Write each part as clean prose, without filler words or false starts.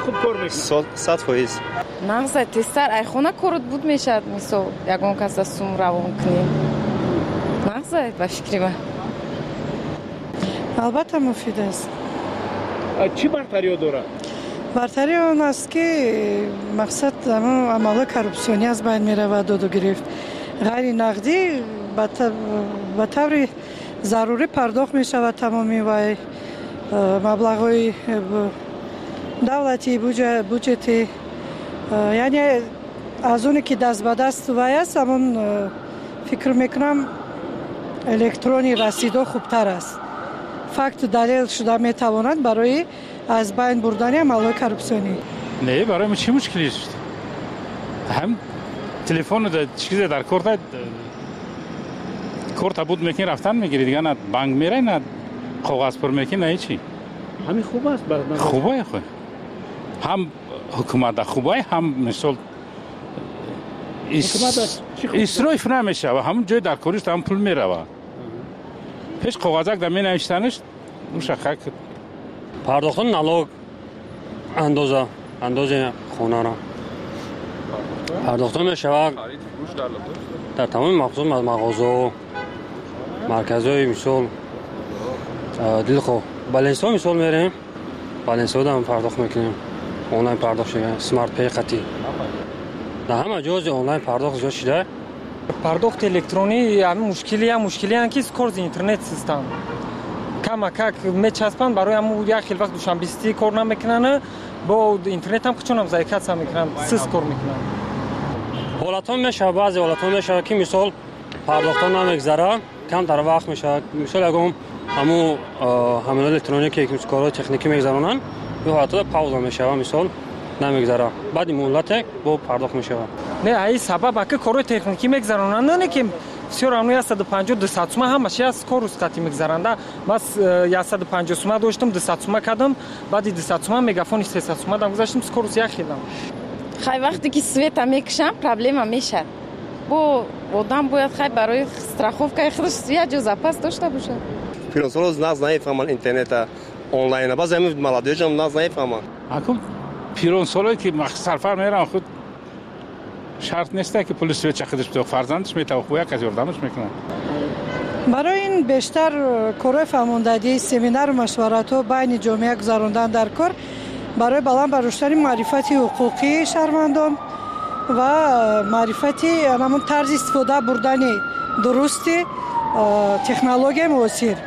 خوب کار میکنه 100%. نقص تستر ای خونه کارت بود میشد مثلا یگان کس از سوم روان کنیم نقص به فکری من البته مفید است. چی برتری داره؟ برتری آن است که مقصد عمل کورپسیونی از بین میره و دادو گرفت. غیر نقدی به طور ضروری پرداخت می شود تمامی و مبلغ‌های دولتی بودجتی یعنی از اونی که دست به دست وای است همون فکر میکنم الکترونی رسیدو خوبتر است. فقط دلیل شده میتواند برای از بین بردن عمل کورپسیونی. نه برای ما چی مشکلی است؟ هم تلفن چیز در کارت بود میکنی رفتن میگیری دیگه نه بانک میره نه کاغذ پر میکنی نه چی. همین خوب است برای خوبه خو هم حکومت خوبه هم مثلا اسراف نمیشه و همون جای در کاریش هم پول میره و پیش کاغذک در می نوشتنش مشخص پرداختن نالوگ اندازه خونه را پرداختن میشه در تمام مغازه مرکزهای مثال دلخو بالانسو مثال میریم بالانسو هم پرداخت میکنیم آنلاین پرداخت شده سمارت پی خطی در همه جاز آنلاین پرداخت جا شده پرداخت الکترونی همین مشکلی هم که کارز اینترنت سیستم کمک میچسبن برای همون یک خیلی وقت دوشنبه‌ای کار نمیکنن با اینترنت هم چون ضعیفیت هم میکنن سیس کار میکنن حالتون میشه بعضی حالتون میشه که مثال پرداختن نمیگذره کم در وقت میشه مثال اگه همون حمل الکترونیکی که کارهای تکنیکی میگذرونن به حالت پاوز میشه مثال نمیگذره بعد مهلت با پرداخت میشه نه ای سبب که کارهای تکنیکی میگذرونن نه که سیورانو 150 200 سوم همش از کار رسکتی میگذرنده بس 150 سوم داشتم 200 سوم کردم بعد 200 سوم مگافون 300 سوم دام گذاشتم کارس یخیدم خیلی وقتی که سویت میکشم پرابلم میشه با آدم باید خیلی برای استراخوفکای خودش یه جو زپاس داشته باشه پیرانسالوز ناز نمیفهمن اینترنت آنلاین باز همین ملادیج هم ناز نمیفهمن اكو پیرانسالایی که سفر میرن خود شرط نیسته که پلیس چخدش تو فرزندش میتوقعه کسی یاردمش میکنه. برای این بیشتر کارهای فرماندهی سمینار و مشورت و بین جامعه گذراندن در کار برای بلند برداشتن معرفت حقوقی شهروندان و معرفت همون طرز استفاده بردن درستی تکنولوژی معاصر.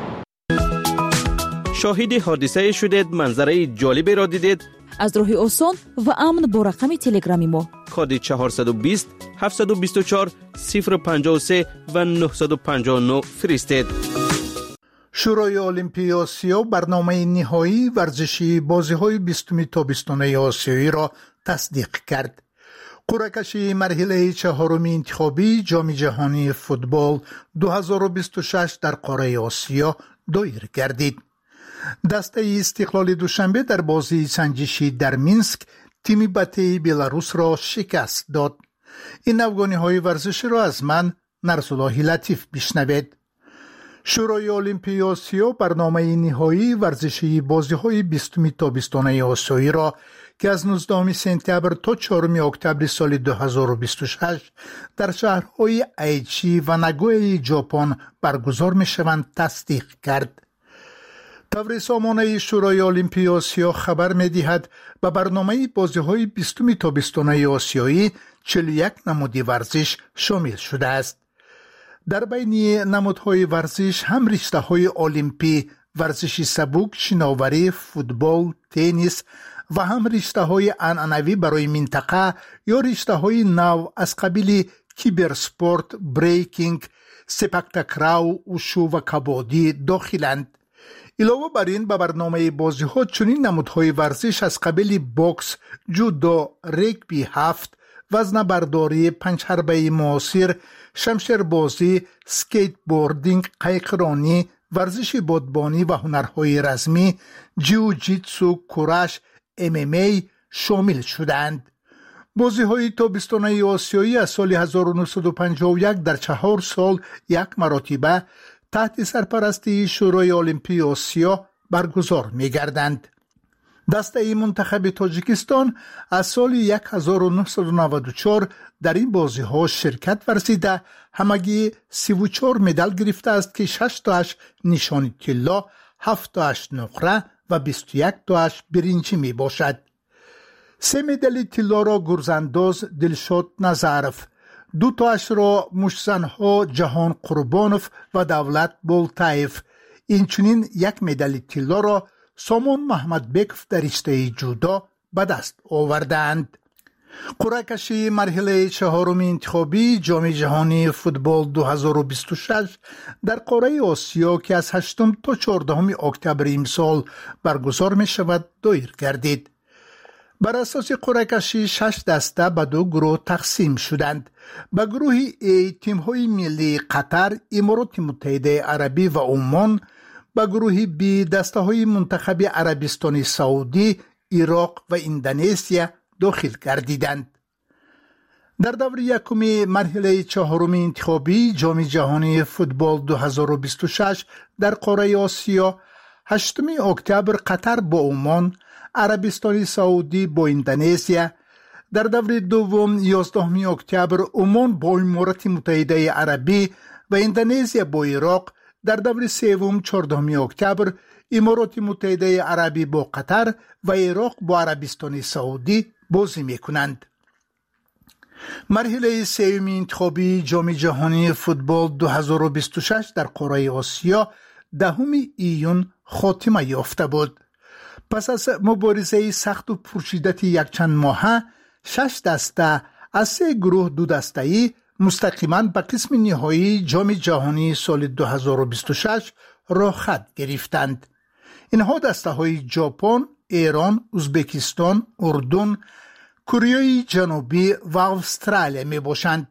شاهد حادثه شدید، منظره جالبی را دیدید؟ از راه آسان و امن با رقم تلگرامی ما کد 420 724 053 و 959 فرستید. شورای المپیک آسیا برنامه نهایی ورزشی بازی‌های 20 تابستانه آسیایی را تصدیق کرد. قرعه‌کشی مرحله چهارم انتخابی جام جهانی فوتبال 2026 در قاره آسیا دایر گردید. دسته استقلال دوشنبه در بازی سنجشی در مینسک تیم بته بلاروس را شکست داد. این افغانی‌های ورزشی را از من نرسالله لطیف بشنوید. شورای المپیک آسیا برنامه نهایی ورزشی بازی‌های 20 تابستانه آسیایی را که از 19 سپتامبر تا 4 اکتبر سال 2026 در شهرهای ایچی و ناگویا ژاپن برگزار می‌شوند تصدیق کرد. طور سامانه شورای المپیک آسیا خبر می‌دهد به برنامه بازی‌های 20 تابستانه آسیایی 41 نمود ورزش شامل شده است. در بین نمودهای ورزش هم رشته‌های المپی، ورزش سبک، شناوری، فوتبال، تنیس و هم رشته‌های عنعنوی برای منطقه یا رشته‌های نو از قبیل کیبرسپورت، بریکینگ، سپک تکرار، وشو و کبادی داخلند. علاوه بر این به برنامه بازی‌ها چنین نمودهای ورزش از قبیل بوکس، جودو، رگبی 7، وزن برداری، پنجحربه معاصر، شمشیر بازی، سکیت بوردینگ، قایقرانی، ورزش بادبانی و هنرهای رزمی، جیوجیتسو، کورش، MMA شامل شدند. بازی‌های تابستانه آسیایی از سال 1951 در 4 سال یک مرتبه تحت سرپرستی شورای المپیک آسیا برگزار می‌گردند. دسته منتخب تاجیکستان از سال 1994 در این بازی ها شرکت ورزیده همگی 34 مدال گرفته است که 6 تاش نشان طلا، 7 تاش نقره و 21 تاش برنجی می باشد. 3 مدال طلا را گرزانداز دلشاد نظرف، 2 تاش را مشزنها جهان قربانوف و دولت بولتایف، اینچنین 1 مدال طلا را سامان محمد بکف در رشته جودو به دست آوردند. قرعه کشی مرحله چهارم انتخابی جام جهانی فوتبال 2026 در قاره آسیا که از 8 تا 14 اکتبر امسال برگزار می شود دایر گردید. بر اساس قرعه کشی 6 دسته به 2 گروه تقسیم شدند. به گروه A تیم های ملی قطر، امارات متحده عربی و عمان، به گروه B دسته های منتخب عربستان سعودی، عراق و اندونزیا داخل گردیدند. در دور یکم مرحله چهارم انتخابی جام جهانی فوتبال 2026 در قاره آسیا 8 اکتبر قطر با عمان، عربستان سعودی با اندونزیا، در دور دوم 11 اکتبر عمان با امارات متحده عربی و اندونزیا با عراق، در دور سوم 14 اکتبر امارات متحده عربی با قطر و عراق با عربستان سعودی بازی می‌کنند. مرحله سوم انتخابی جام جهانی فوتبال 2026 در قاره آسیا 10 ایون خاتمه یافته بود. پس از مبارزه سخت و پرشدت یک چند ماهه 6 دسته از 3 گروه 2 دسته‌ای مستقیما به قسم نهایی جام جهانی سال 2026 راه خط گرفتند. اینها دسته های ژاپن، ایران، ازبکستان، اردن، کره جنوبی و استرالیا می باشند.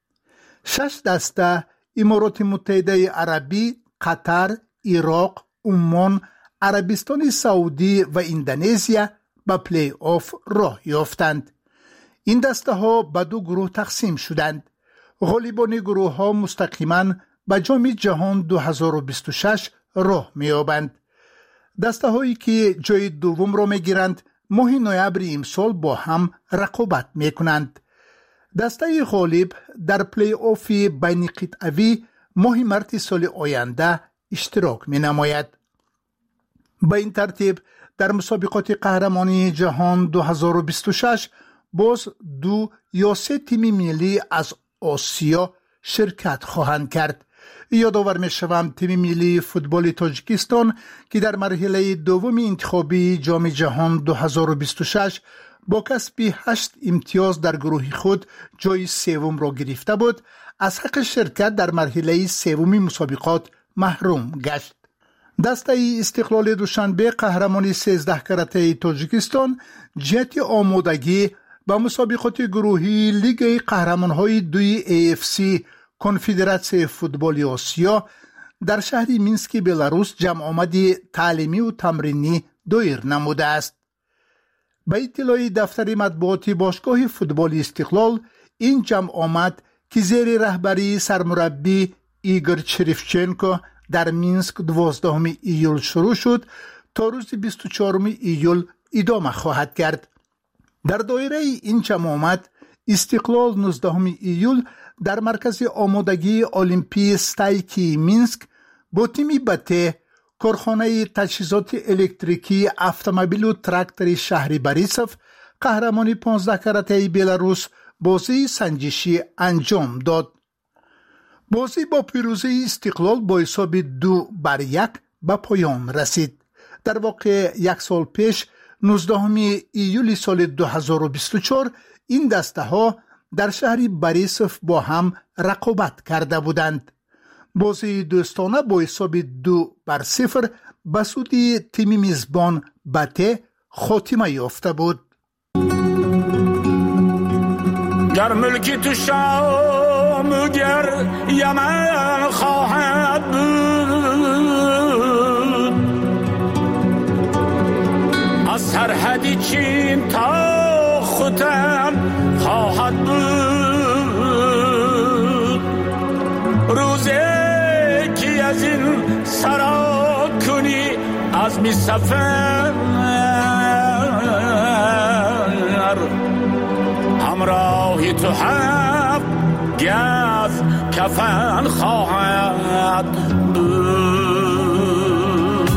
6 دسته امارات متحده عربی، قطر، عراق، عمان، عربستان سعودی و اندونزیا به پلی آف راه یافتند. این دسته ها به 2 گروه تقسیم شدند. غالبان گروه ها مستقیما به جام جهان 2026 راه می یابند. دسته هایی که جای دوم را می گیرند ماه نوامبر امسال با هم رقابت می کنند. دسته غالب در پلی آف بین قطعوی ماه مارس سال آینده اشتراک می نماید. به این ترتیب در مسابقات قهرمانی جهان 2026 باز 2 یا 3 تیم ملی از آسیا شرکت خواهند کرد. یادآور می‌شوم تیم ملی فوتبال تاجیکستان که در مرحله دوم انتخابی جام جهان 2026 با کسب 8 امتیاز در گروه خود جای سوم را گرفته بود، از حق شرکت در مرحله سوم مسابقات محروم گشت. دسته استقلال دوشنبه قهرمانی 13 کرته تاجیکستان جهت آمادگی با مسابقات گروهی لیگ قهرمان‌های 2 AFC کنفدراسیون فوتبال آسیا در شهر مینسک بلاروس جمع آمدی تعلیمی و تمرینی دایر نموده است. به اطلاع دفتر مطبوعات باشگاه فوتبال استقلال، این جمع آمد که زیر رهبری سرمربی ایگور چریفچنکو در مینسک 12 ایول شروع شد تا روز 24 ایول ادامه خواهد کرد. در دایره این جمع آمد استقلال 19 ایول در مرکز آمادگی المپی استایکی مینسک با تیم بته، کارخانه تجهیزات الکتریکی اتومبیل و تراکتور شهری بریسف، قهرمانی 15 کرته بلاروس بازی سنجشی انجام داد. بازی با پیروزی استقلال با حساب 2-1 به پایان رسید. در واقع 1 سال پیش 19 ایول سال 2024 این دسته ها در شهر بریسف با هم رقابت کرده بودند. بازی دوستانه با حساب 2-0 به سود تیم میزبان بته خاتمه یافته بود. گر ملکی تو شام گر یمن خواهد بود، از سرحدی چین تا ختن خواهد بود. روزی که از این سرا کنی از می سفر تو هفت گز کفن خواهد بود.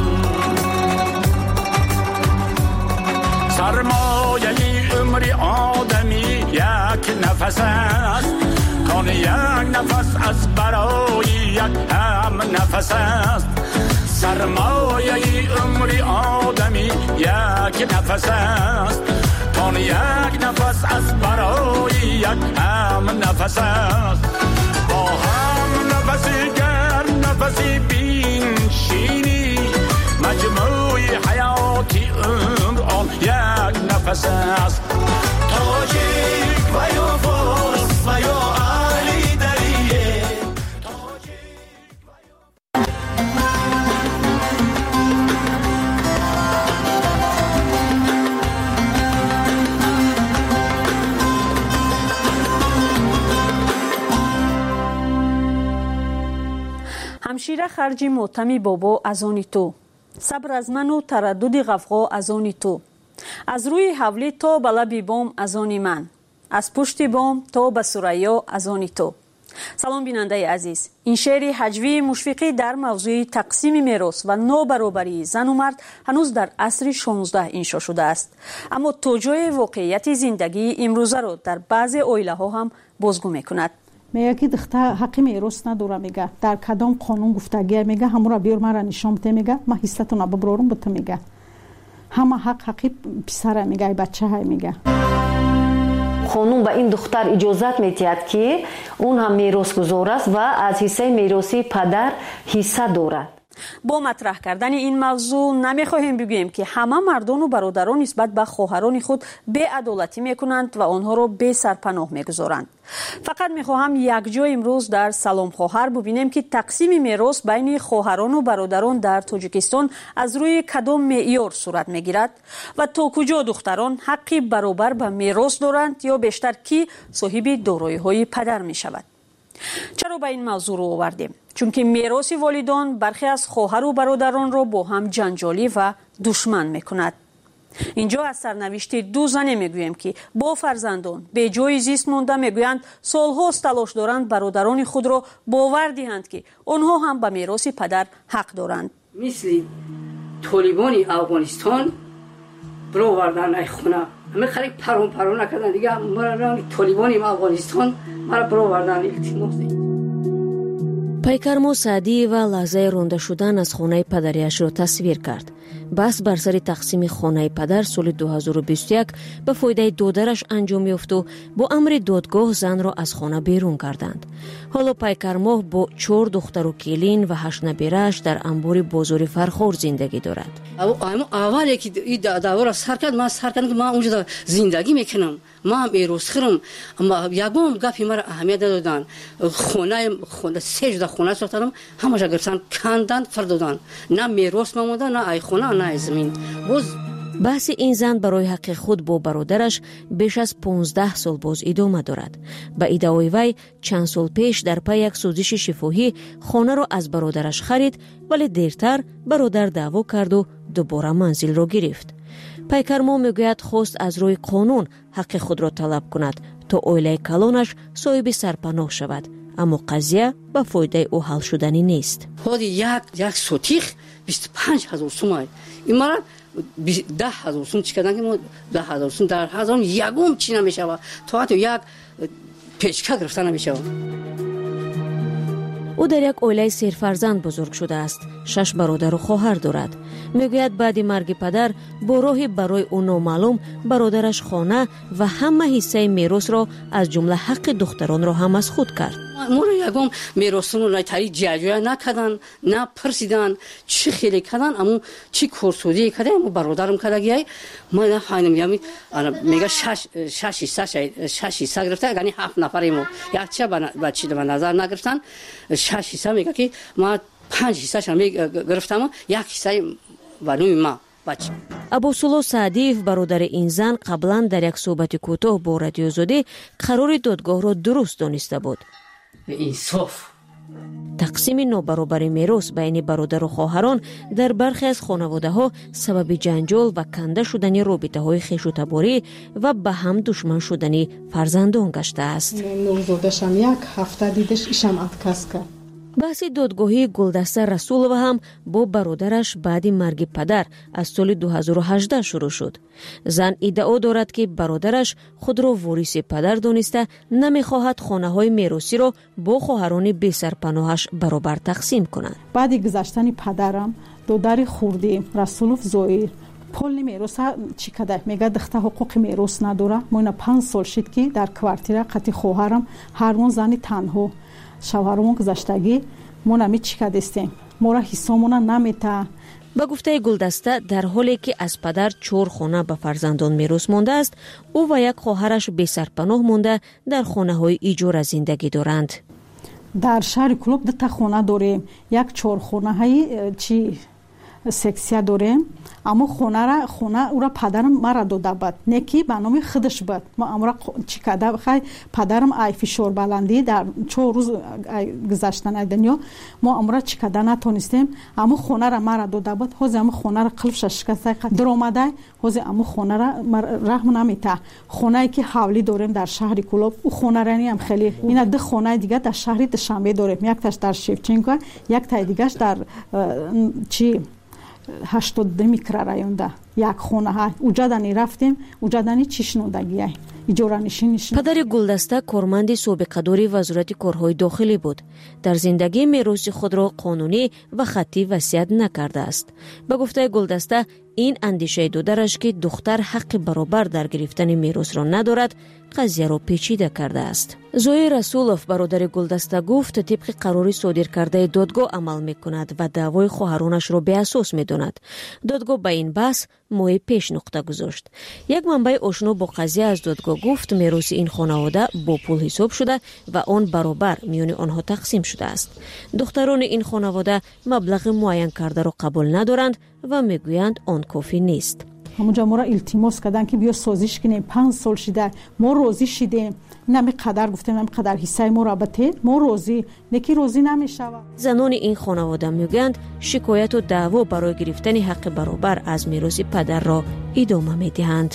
سرمایه عمر آدمی یک نفس است، کان یک نفس از برای یک هم نفس است. سرمایه عمر آدمی یک نفس است، کان یک نفس از برای یک هم نفس است. با هم نفسی گر نفسی بینشینی، مجموعی حیاتی عمر آن یک نفس است. تاجیک و یا فارس و یا علی دریه. همشیره خرجی موتمی بابا از آنی تو، صبر از من و تردد غفغا از آنی تو. از روی حولی تا به لب بام از آنی من، از پشت بام تا به ثریا از آنی تو. سلام بیننده عزیز، این شعر هجوی مشفقی در موضوع تقسیم میراث و نابرابری زن و مرد هنوز در عصر 16 انشا شده است، اما توجیه واقعیت زندگی امروزه را در بعض عائله ها هم بازگو میکند. میگه که دختر حقی میراث نداره، میگه در کدام قانون گفتگی میگه همون را بیار مرا نشان بده، میگه ما حصتون ببرارم بته، میگه همه حقی پسر میگه بچه های میگه. قانون به این دختر اجازت میدهد که اون هم میراث گزار است و از حصه میراثی پدر حصه دارد. با مطرح کردن این موضوع نمیخواهیم بگوییم که همه مردان و برادران نسبت به خواهران خود بی‌عدالتی میکنند و آنها را بی سرپناه میگذارند. فقط میخواهم یک جای امروز در سلام خواهر ببینیم که تقسیم میراث بین خواهران و برادران در تاجیکستان از روی کدام معیار صورت میگیرد و تا کجا دختران حقی برابر به میراث دارند یا بیشتر کی صاحب دارایی‌های پدر میشود. چرا به این موضوع رو آوردیم؟ چون که میراث والدان برخی از خواهر و برادران را با هم جنجالی و دشمن میکند. اینجا از سرنوشت دو زن میگوییم که با فرزندان به جای زیست مانده، میگویند سالهاست تلاش دارند برادران خود را باور دهند که آنها هم به میراث پدر حق دارند. مثل طالبان افغانستان برو وردن ای خونه، همه خیلی پرون نکردن دیگه. مرا طالبان افغانستان مرا برو وردن التماس. пайкармо саъдиева лаҳзаи ронда шудан аз хонаи падариашро тасвир кард. баҳс бар сари тақсими хонаи падар соли 2021 ба фоидаи додараш анҷом ёфту бо амри додгоҳ занро аз хона берун карданд. ҳоло пайкармоҳ бо 4 духтару келин ва 8 набирааш дар анбори бозори Фархор зиндагӣ дорад. аввале ки ин давора сар кард, ман сар кардам ки ман унҷо зиндагӣ мекунам, ман меросхӯрам. ягон гапи мара аҳамият надоданд. хона се ҷуда хона сохтам, ҳамаша гирифтан канданд, фардоданд. на мерос мамонда, на ай хона, на ай замин. боз баҳси ин зан барои ҳаққи худ бо бародараш беш аз 15 сол боз идома дорад. ба иддаои вай чанд сол пеш дар пай як сӯзиши шифоҳӣ хонаро аз бародараш харид, вале дертар бародар даъво карду дубора манзилро гирифт. пайкармо мегӯяд хост аз рӯи қонун ҳаққи худро талаб кунад то оилаи калонаш соҳиби сарпаноҳ шавад, аммо қазия ба фоидаи ӯ ҳал шуданӣ нест. ҳоди як сотих 25000 сум ай. ин мара 10000 сум чӣ кардан ки мо 10000 сум дар ҳазон ягон чӣ намешава, то ҳатто як печка гирифта намешава. ӯ дар як оилаи серфарзанд бузург шудааст. 6 бародару хоҳар дорад. мегӯяд баъди марги падар бо роҳи барои ӯ номаълум бародараш хона ва ҳама ҳиссаи меросро аз ҷумла ҳаққи духтаронро ҳам аз худ кард. моро ягон меросонро тари ҷиаҷоя накардан, напарсидан чӣ хеле кардан, аммо чӣ корсозие кардан, аммо бародарам кардагиай ман нафаҳмидам. ями мега 6 ҳисса гирифта, яъни 7 нафаре мо якча ба чӣ ба назар нагирифтан. 6 ҳисса мега ки ман 5 ҳиссаша гирифтам, як ҳиссаи ба нӯи ма. абосулло саъдиев бародари ин зан қаблан дар як суҳбати кӯтоҳ бо радиозодӣ қарори додгоҳро дуруст дониста буд. инсоф تقسیم نابرابر میراث بین برادر و خواهران در برخی از خانواده‌ها سبب جنجال و کنده شدن رابطه‌های خویش و تباری و به هم دشمن شدن فرزندان گشته است. نورزادشم یک هفته دیدش ایشم اتکاس کرد. بحث دادگاهی گلدسته رسولова هم با برادرش بعد مرگ پدر از سال 2018 شروع شد. زن ادعا دارد که برادرش خود را وارث پدر دانسته نمیخواهد خانه‌های میراثی را با خواهران بی سرپناهش برابر تقسیم کنند. بعد گذشتن پدرم دودار خوردی رسولوف زویر پول میراث چی کده میگه دخته حقوق میراث نداره. ما 5 سال شد که در کوارتیر قتی خواهرم هرمون زنی تنها شوهرمون گذشتگی ما نمی چی کدستیم ما را حسامون نمیته. با گفته گلدسته در حالی که از پدر 4 خانه به فرزندان میراث مانده است، او و یک خواهرش بی سرپناه مانده در خانه های ایجار زندگی دارند. در شهر کلوب 2 خانه داریم، یک 4 خانه های چی سکسیا داریم، اما خونه او را پدرم مرا داده بود نکی به نام خودش بود. ما امرا چی کده بخوای پدرم ای فشار بلندی در 4 روز گذشتن دنیا ما امرا چی کده نتونستیم، اما خونه را مرا داده بود. حوز اما خونه را قلبش شکسته در اومده، حوز اما خونه را رحم نمیته. خونه که حولی داریم در شهر کلوب او خونه رانی هم خیلی اینا 2 خانه دیگه در شهر دوشنبه داریم، یک تاش در شیفچینکو یک تا دیگهش در چی 82 میکرورایوندا یک خونه ها اوجادانی رفتیم اوجادانی چشنودگی اجاره نشینش. پدر گلدسته کارمند سابقه‌دار وزارت کارهای داخلی بود. در زندگی میراث خود را قانونی و خطی وصیت نکرده است. به گفته گلدسته این اندیشه دادرش که دختر حق برابر در گرفتن میراث را ندارد قضیه را پیچیده کرده است. زوی رسولوف برادر گلدسته گفت طبق قرار صادر کرده دادگاه عمل میکند و دعوای خواهرانش را به اساس میداند. دادگاه به این بحث ماه پیش نقطه گذاشت. یک منبع آشنا با قضیه از دادگاه گفت میراث این خانواده با پول حساب شده و آن برابر میان آنها تقسیم شده است. دختران این خانواده مبلغ معین کرده را قبول ندارند و میگویند آن کافی نیست. همونجا ما را التماس کردن که بیا سازش کنیم، 5 سال شده ما راضی شدیم، نمی قدر گفتیم نمی قدر حصه ما را بده ما راضی نکی راضی نمیشود. زنان این خانواده میگویند شکایت و دعوا برای گرفتن حق برابر از میراث پدر را ادامه میدهند.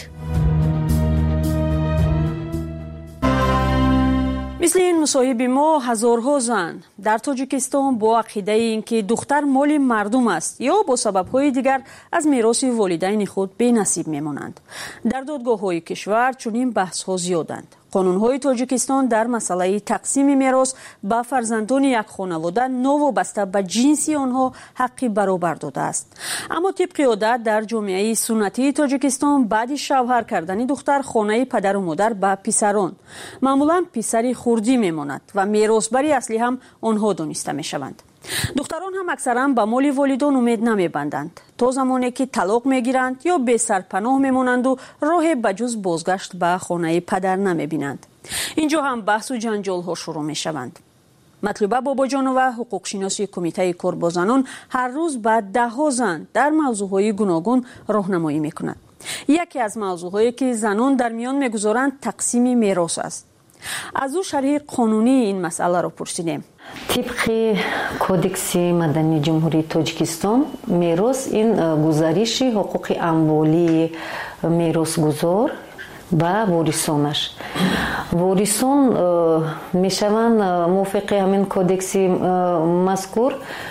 مثل این مصاحب ما هزارها زن در تاجیکستان با عقیده اینکه دختر مال مردم است یا با سبب‌های دیگر از میراث والدین خود بی نصیب میمانند. در دادگاه‌های کشور چنین بحث‌ها زیادند. قانون‌های تاجیکستان در مسئله تقسیم میراث به فرزندان یک خانواده نوابسته به جنس آنها حقی برابر داده است. اما طبق عادت در جامعه سنتی تاجیکستان بعد شوهر کردن دختر خانه پدر و مادر به پسران معمولا پسری خردی میماند و میراثبری اصلی هم آنها دانسته میشوند. دختران هم اکثرا به مال والدان امید نمیبندند تا زمانی که طلاق میگیرند یا به سرپناه میمانند و راه بجز بازگشت به خانه پدر نمیبینند. اینجا هم بحث و جنجال ها شروع میشوند. مطلوبه باباجانوه حقوق شناسی کمیته کار با زنان هر روز به 10 زن در موضوعهای گوناگون راهنمایی میکند. یکی از موضوعهایی که زنان در میان میگذارند تقسیم میراث است. از او شرح قانونی این مسئله را پرسیدیم. طبق کودکس مدنی جمهوری تاجیکستان میراث این گزارش حقوق اموالی میراثگزار با وارثانش. وارثان میشوند موافق همین کودکس مذکور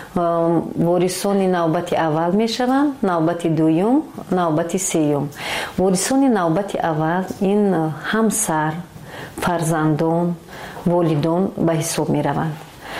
وارثان نوبت اول میشوند، نوبت دوم، نوبت سوم. وارثان نوبت اول این همسر، فرزندان، والدان به حساب می روند.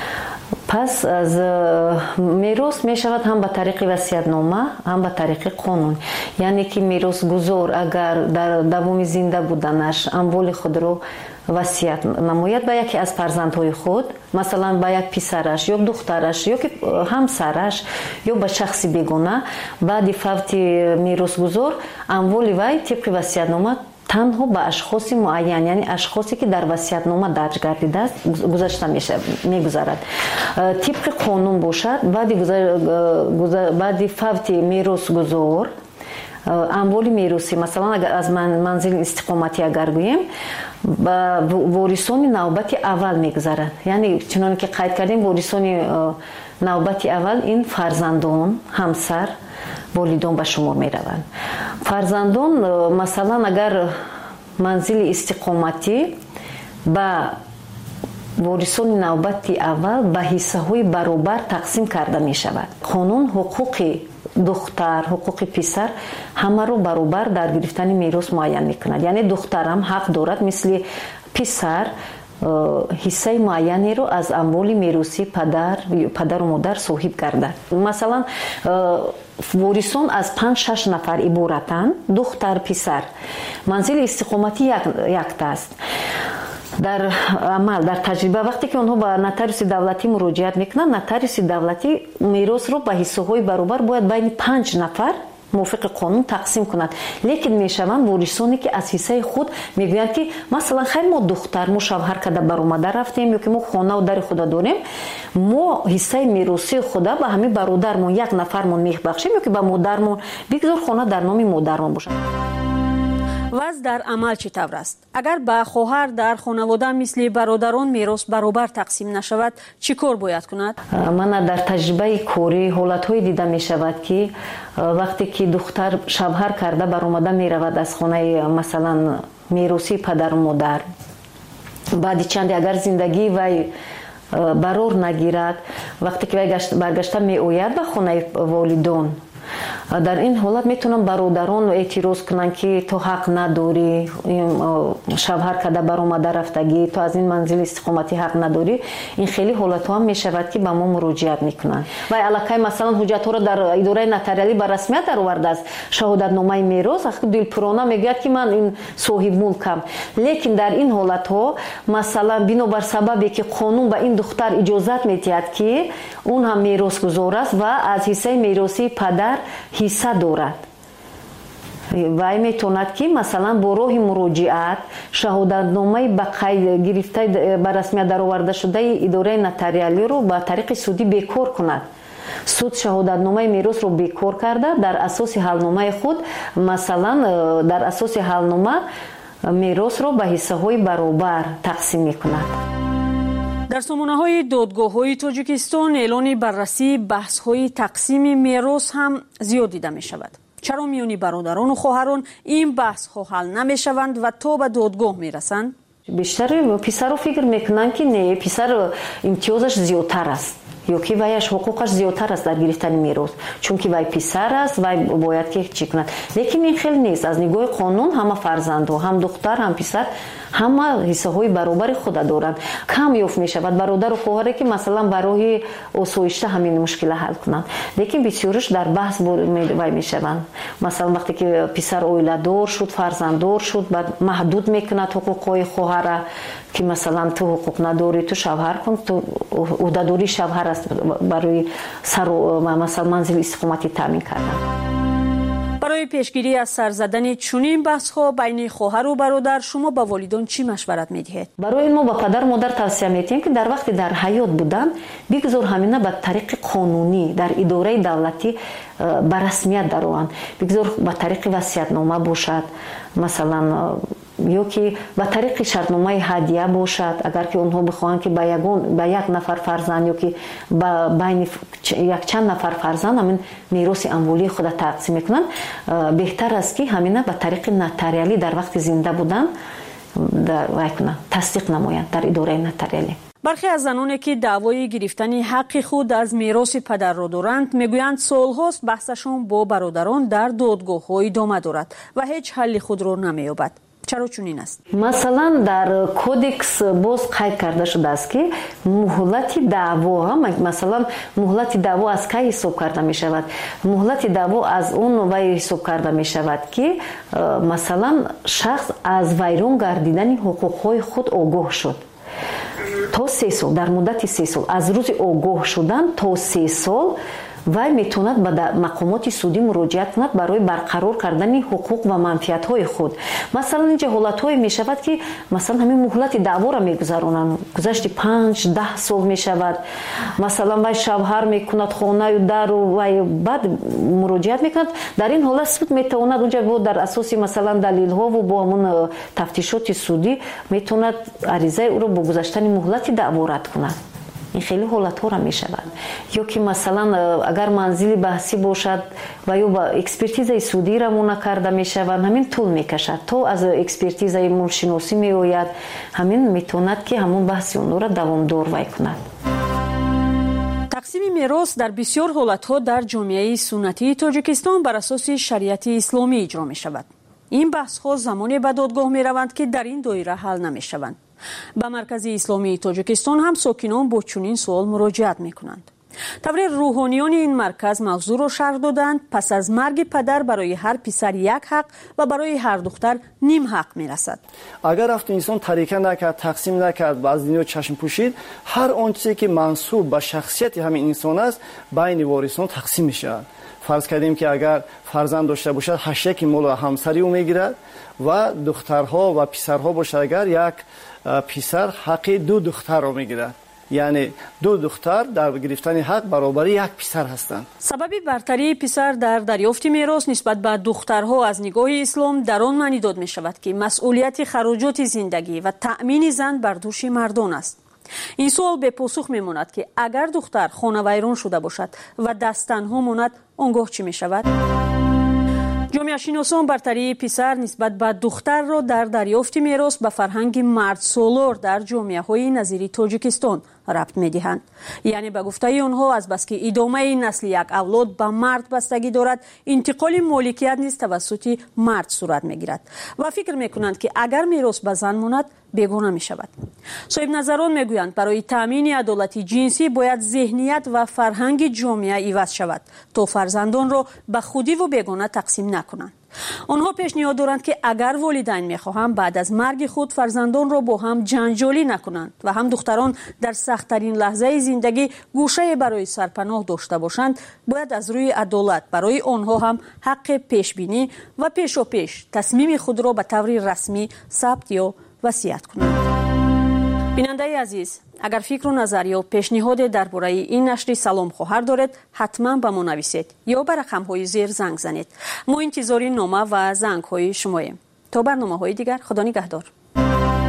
پس از میراث می شود هم به طریق وصیت‌نامه هم به طریق قانون. یعنی که میراث گزار اگر در دوام زنده بودنش اموال خود را وصیت نماید به یکی از فرزندهای خود، مثلا به یک پسرش یا دخترش یا همسرش یا به شخص بیگانه، بعد فوت میراث گزار اموال وی طبق وصیت‌نامه تنها به اشخاص معین، یعنی اشخاصی که در وصیت‌نامه درج گردیده است گذاشته میگذارد. طبق قانون باشد بعد فوت میراث گزار амволи меросӣ масалан аз манзили истиқоматӣ агар гӯем ба ворисони навбати аввал мегузарад. Яъне чуноне ки қайд кардем, ворисони навбати аввал ин фарзандон, ҳамсар, волидон ба шумор мераванд. Фарзандон масалан агар манзили истиқоматӣ ба ворисони навбати аввал ба ҳиссаҳои баробар тақсим карда мешавад. қонун ҳуқуқи духтар, ҳуқуқи писар ҳамаро баробар дар гирифтани мерос муайян мекунад. Яъне духтар ҳам ҳақ дорад мисли писар ҳиссаи муайянеро аз амволи меросӣ падару модар соҳиб гардад. Масалан ворисон аз 5-6 нафар иборатанд, духтар, писар. манзили истиқоматӣ якта аст. дар амал, дар таҷриба вақте ки онҳо ба нотариуси давлатӣ муроҷиат мекунанд, нотариуси давлатӣ меросро ба ҳиссаҳои баробар бояд байни 5 нафар мувофиқи қонун тақсим кунад. лекин мешаванд ворисоне ки аз ҳиссаи худ мегӯянд ки масалан хайр мо духтар, мо шавҳар када баромада рафтем ё ки мо хонаву дари худа дорем, мо ҳиссаи меросии худа ба ҳамин бародармон як нафармон мебахшем ё ки ба модармон бигзор хона дар номи модармон бошад. ваз дар амал чӣ тавр аст? агар ба хоҳар дар хонавода мисли бародарон мерос баробар тақсим нашавад, чӣ кор бояд кунад? мана дар таҷрибаи корӣ ҳолатҳое дида мешавад ки вақте ки духтар шавҳар карда баромада меравад аз хонаи масалан меросии падару модар, баъди чанде агар зиндагии вай барор нагирад, вақте ки вай баргашта меояд ба хонаи волидон, дар ин ҳолат метавонанд бародарон эътироз кунанд ки то ҳақ надорӣ, шавҳар када баромада рафтагӣ, то аз ин манзили истиқоматӣ ҳақ надорӣ. ин хеле ҳолатҳо ҳам мешавад ки ба мо муроҷиат мекунанд. вай аллакай масалан ҳуҷҷатҳоро дар идораи нотариалӣ ба расмият даровардааст, шаҳодатномаи мерос, дилпурона мегӯяд ки ман ин соҳибмулкам. лекин дар ин ҳолатҳо масалан бинобар сабабе ки қонун ба ин духтар иҷозат медиҳад ки он ҳам меросгузор аст ва аз ҳиссаи меросии падар ҳисса дорад, вай метавонад ки масалан бо роҳи муроҷиат шаҳодатномаи ба қайд гирифтаи ба расмият даровардашудаи идораи нотариалиро ба тариқи судӣ бекор кунад. суд шаҳодатномаи меросро бекор карда дар асоси ҳалномаи худ масалан дар асоси ҳалнома меросро ба ҳиссаҳои баробар тақсим мекунад. дар сомонаҳои додгоҳҳои тоҷикистон эълони баррасии баҳсҳои тақсими мерос ҳам зиёд дида мешавад. чаро миёни бародарону хоҳарон ин баҳсҳо ҳал намешаванд ва то ба додгоҳ мерасанд? бештари писаро фикр мекунанд ки не, писар имтиёзаш зиёдтар аст ё ки ваяш ҳуқуқаш зиёдтар аст дар гирифтани мерос, чунки вай писар аст, вай бояд ки чӣ кунад. лекин ин хел нест. аз нигоҳи қонун ҳама фарзандҳо, ҳам духтар, ҳам писар ҳама ҳиссаҳои баробари худа доранд. кам ёфт мешавад бародару хоҳаре ки масалан ба роҳи осоишта ҳамин мушкила ҳал кунанд. лекин бисёриш дар баҳс вай мешаванд. масалан вақте ки писар оиладор шуд, фарзанддор шуд, баъд маҳдуд мекунад ҳуқуқҳои хоҳара ки масалан ту ҳуқуқ надорӣ, ту шавҳар кун, ту уҳдадории шавҳар аст барои масалан манзили истиқоматӣ таъмин кардан. барои пешгирӣ аз сар задани чунин баҳсҳо байни хоҳару бародар шумо ба волидон чӣ машварат медиҳед? барои мо ба падару модар тавсия медиҳем ки дар вақти дар ҳаёт буданд бигзор ҳамина ба тариқи қонунӣ дар идораи давлатӣ ба расмият дарованд. бигзор ба тариқи васиятнома бошад, масалан ё ки ба тариқи шартномаи ҳадия бошад, агар ки онҳо бихоҳанд ки ба як нафар фарзанд ё ки ба байни якчанд нафар фарзанд ҳамин мероси амволии худа тақсим мекунанд, беҳтар аст ки ҳамина ба тариқи нотариалӣ дар вақти зинда будан тасдиқ намоянд дар идораи нотариалӣ. бархе аз заноне ки даъвои гирифтани ҳаққи худ аз мероси падарро доранд мегӯянд солҳост баҳсашон бо бародарон дар додгоҳҳо идома дорад ва ҳеҷ ҳалли худро намеёбад. чаро чунин аст? масалан дар кодекс боз қайд карда шудааст ки муҳлати даъво, масалан муҳлати даъво аз кай ҳисоб карда мешавад? муҳлати даъво аз он вай ҳисоб карда мешавад ки масалан шахс аз вайрон гардидани ҳуқуқҳои худ огоҳ шуд. то 3 сол, дар муддати 3 сол, аз рӯзи огоҳ шудан то 3 сол вай метавонад ба мақомоти судӣ муроҷиат кунад барои барқарор кардани ҳуқуқ ва манфиатҳои худ. Масалан инҷа ҳолатҳое мешавад ки масалан ҳамин муҳлати даъворо мегузаронанд, гузашти 5-10 сол мешавад. Масалан вай шавҳар мекунад хонаю дару вай баъд муроҷиат мекунад. Дар ин ҳолат суд метавонад унҷа бо дар асоси масалан далилҳову бо ҳамон тафтишоти судӣ метавонад аризаи ӯро бо гузаштани муҳлати даъво рад кунад. این خیلی حالت‌ها میشود. یا که مثلا اگر منزلی بحثی باشد و یا با اکسپرتیزای سودی را نکرده میشود، همین طول میکشد تا از اکسپرتیزای مولشناسی میآید، همین میتواند که همون بحث اون را دوامدار وای کند. تقسیم میراث در بسیار حالت‌ها در جامعه سنتی تاجیکستان بر اساس شریعت اسلامی اجرا میشود. این بحث‌ها زمانی به دادگاه میروند که در این دایره حل نمیشوند. به مرکز اسلامی تاجیکستان هم ساکنان با چنین سوال مراجعت میکنند. طوری روحانیان این مرکز موضوع را شرح دادند پس از مرگ پدر برای هر پسر یک حق و برای هر دختر نیم حق میرسد. اگر رفت انسان طریقه نکرد، تقسیم نکرد و از دنیا چشم پوشید، هر آنچه که منسوب به شخصیت همین انسان است بین وارثان تقسیم میشه. فرض کردیم که اگر فرزند داشته باشد 8 مال همسری او میگیرد و دخترها و پسرها باشد اگر یک پسر حق 2 دختر را میگیرد. یعنی 2 دختر در گرفتن حق برابر یک پسر هستند. سبب برتری پسر در دریافت میراث نسبت به دخترها از نگاه اسلام در آن معنی داده می شود که مسئولیت خراجات زندگی و تأمین زن بر دوش مردان است. این سوال به پاسخ میماند که اگر دختر خانه ویران شده باشد و دست تنها ماند آنگاه چی می شود؟ جامعه شناسان برتری پسر نسبت به دختر را در دریافت میراث به فرهنگ مرد سالار در جامعه های نظیر تاجیکستان ربط می دهند. یعنی به گفته آنها از بس که ادامه نسل یک اولاد به مرد بستگی دارد، انتقال مالکیت نیز توسط مرد صورت می گیرد و فکر می کنند که اگر میراث به زن ماند بیگانه می شود. صاحب نظران می گویند برای تامین عدالت جنسی باید ذهنیت و فرهنگ جامعه عوض شود تا فرزندان را به خودی و بیگانه تقسیم نکنند. آنها پیشنهاد دارند که اگر والدین میخواهند بعد از مرگ خود فرزندان را با هم جنجالی نکنند و هم دختران در سخت‌ترین لحظه زندگی گوشه برای سرپناه داشته باشند، باید از روی عدالت برای آنها هم حق پیشبینی و پیشاپیش تصمیم خود را به طور رسمی ثبت یا وصیت کنند. بیننده عزیز، اگر فکر و نظر یا پیشنهاد درباره این نشر سلام خواهر دارید حتما به ما نویسید یا به رقم‌های زیر زنگ زنید. ما انتظار نامه و زنگ‌های شماییم. تا برنامه‌های دیگر خدا نگهدار.